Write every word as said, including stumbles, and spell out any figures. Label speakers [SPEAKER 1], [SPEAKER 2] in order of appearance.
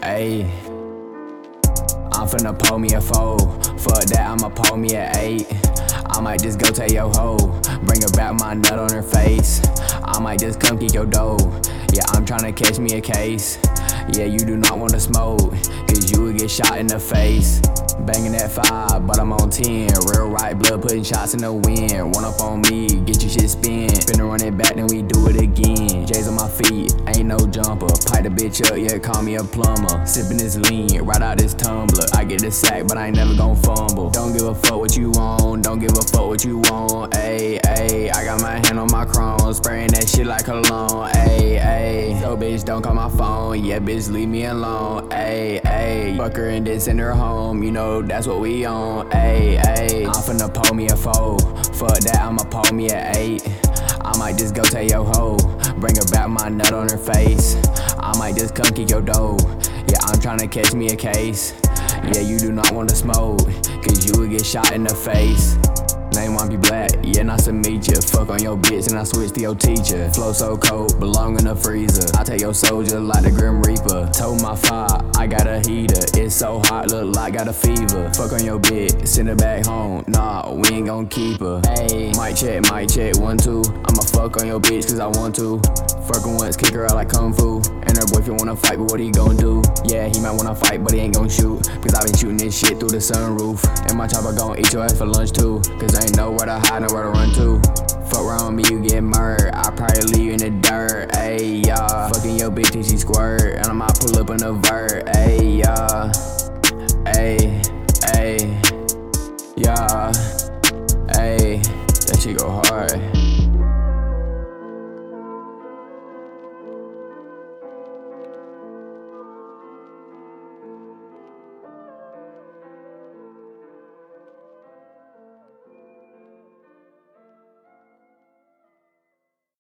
[SPEAKER 1] Ayy, I'm finna pull me a four. Fuck that, I'ma pull me a eight. I might just go tell your hoe, bring her back my nut on her face. I might just come kick your dough. Yeah, I'm tryna catch me a case. Yeah, you do not wanna smoke, cause you would get shot in the face. Banging at five, but I'm on ten. Real right blood, putting shots in the wind. One up on me, get your shit spin. Finna run it back, then we do it again. J's on my feet, ain't no jumper. Pipe the bitch up, yeah, call me a plumber. Sipping this lean, right out this tumbler. I get the sack, but I ain't never gon' fumble. Don't give a fuck what you want, don't give a fuck what you want. Ayy, ayy, I got my hand on my chrome, spraying that shit like cologne. Ayy, ayy, so bitch, don't call my phone. Yeah, bitch, leave me alone. Ayy, ayy, fuck her and then send her home. You know that's what we on. Ayy, ayy, I'm finna pull me a four. Fuck that, I'ma pull me a eight. I might just go tell your hoe, bring her back my nut on her face. I might just come kick your dough. Yeah, I'm tryna catch me a case. Yeah, you do not wanna smoke, cause you would get shot in the face. Name won't be black, yeah, nice to meet ya. Fuck on your bitch and I switch to your teacher. Flow so cold, belong in the freezer. I take your soldier like the Grim Reaper. Told my fire, I got a heater. It's so hot, look like got a fever. Fuck on your bitch, send her back home. Nah, we ain't gon' keep her. Ayy, mic check, mic check, one, two. I'ma fuck on your bitch cause I want to. Fuck her once, kick her out like Kung Fu. And her boyfriend wanna fight, but what he gon' do? Yeah, he might wanna fight, but he ain't gon' shoot. Cause I been shooting this shit through the sunroof. And my chopper gon' eat your ass for lunch too. Cause I ain't know where to hide, nowhere to run to. Fuck around with me, you get murdered. I probably leave you in the dirt, ayy, yeah. Fucking your bitch till she squirt. And I might pull up in a vert, ayy, yeah. Ayy, ayy, yeah. Ayy, that shit go hard.